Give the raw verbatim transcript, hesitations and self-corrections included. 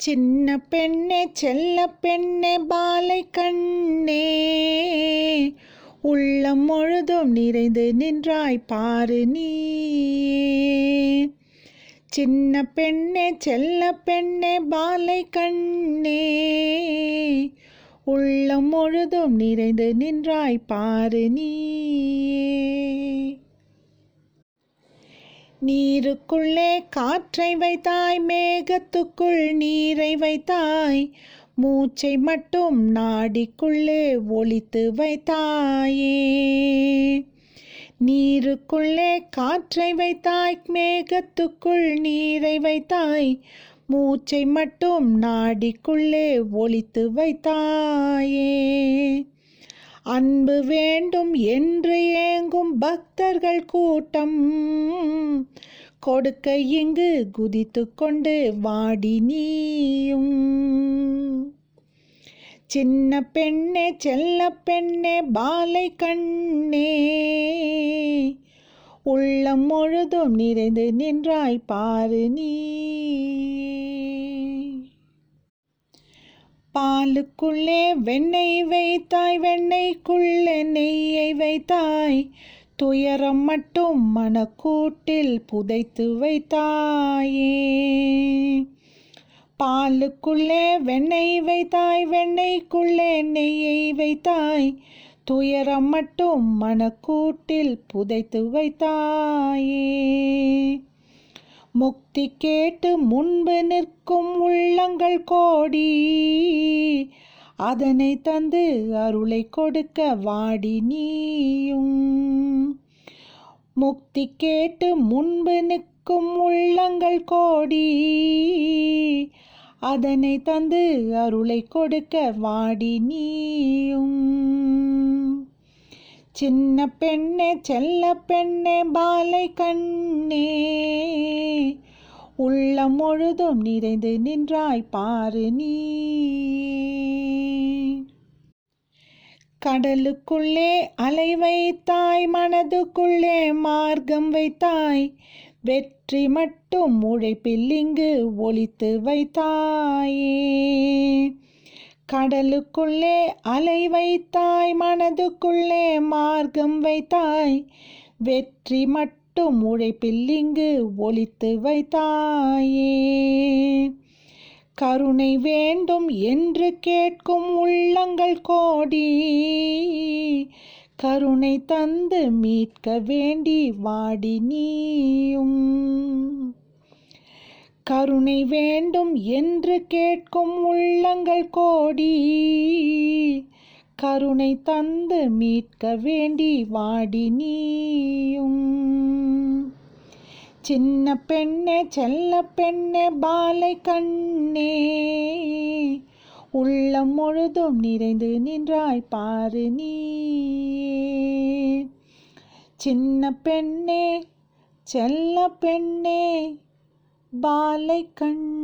சின்ன பெண்ணே செல்ல பெண்ணே பாலை கண்ணே, உள்ளம் முழுதும் நிறைந்து நின்றாய் பாரு நீ. சின்ன பெண்ணே செல்ல பெண்ணே பாலை கண்ணே, உள்ளம் முழுதும் நிறைந்து நின்றாய் பாரு நீ. நீருக்குள்ளே காற்றை வைத்தாய், மேகத்துக்குள் நீரை வைத்தாய், மூச்சை மட்டும் நாடிக்குள்ளே ஒளித்து வைத்தாயே. நீருக்குள்ளே காற்றை வைத்தாய், மேகத்துக்குள் நீரை வைத்தாய், மூச்சை மட்டும் நாடிக்குள்ளே ஒளித்து வைத்தாயே. அன்பு வேண்டும் என்று ஏங்கும் பக்தர்கள் கூட்டம், கொடுக்க இங்கு குதித்து கொண்டு வாடி நீயும். சின்ன பெண்ணே செல்ல பெண்ணே பாலை கண்ணே, உள்ளம் முழுதும் நிறைந்து நின்றாய் பாரு நீ. பாலுக்குள்ளே வெண்ணெய் வைத்தாய், வெண்ணெய்க்குள்ளே நெய்யை வைத்தாய், துயரம் மட்டும் மனக்கூட்டில் புதைத்து வைத்தாயே. பாலுக்குள்ளே வெண்ணெய் வைத்தாய், வெண்ணெய்க்குள்ளே நெய்யை வைத்தாய், துயரம் மட்டும் மனக்கூட்டில் புதைத்து வைத்தாயே. முக்தி கேட்டு முன்பு நிற்கும் உள்ளங்கள் கோடி, அதனை தந்து அருளை கொடுக்க வாடி நீயும். முக்தி கேட்டு முன்பு நிற்கும் உள்ளங்கள் கோடி, அதனை தந்து அருளை கொடுக்க வாடி நீயும். சின்ன பெண்ணே செல்ல பெண்ணே பாலை கண்ணே, உள்ளம் முழுதும் நிறைந்து நின்றாய் பாரு நீ. கடலுக்குள்ளே அலை வைத்தாய், மனதுக்குள்ளே மார்க்கம் வைத்தாய், வெற்றி மட்டும் உழைப்பில் இங்கு ஒளித்து வைத்தாயே. கடலுக்குள்ளே அலை வைத்தாய், மனதுக்குள்ளே மார்க்கம் வைத்தாய், வெற்றி மட்டும் உழைப்பில் இங்கு ஒளித்து வைத்தாயே. கருணை வேண்டும் என்று கேட்கும் உள்ளங்கள் கோடி, கருணை தந்து மீட்க வேண்டி வாடி நீயும். கருணை வேண்டும் என்று கேட்கும் உள்ளங்கள் கோடி, கருணை தந்து மீட்க வேண்டி வாடி நீயும். சின்ன பெண்ணே செல்ல பெண்ணே பாலை கண்ணே, உள்ளம் முழுதும் நிறைந்து நின்றாய் பாரு நீ. சின்ன பெண்ணே செல்ல பெண்ணே பாலை கண்ணே.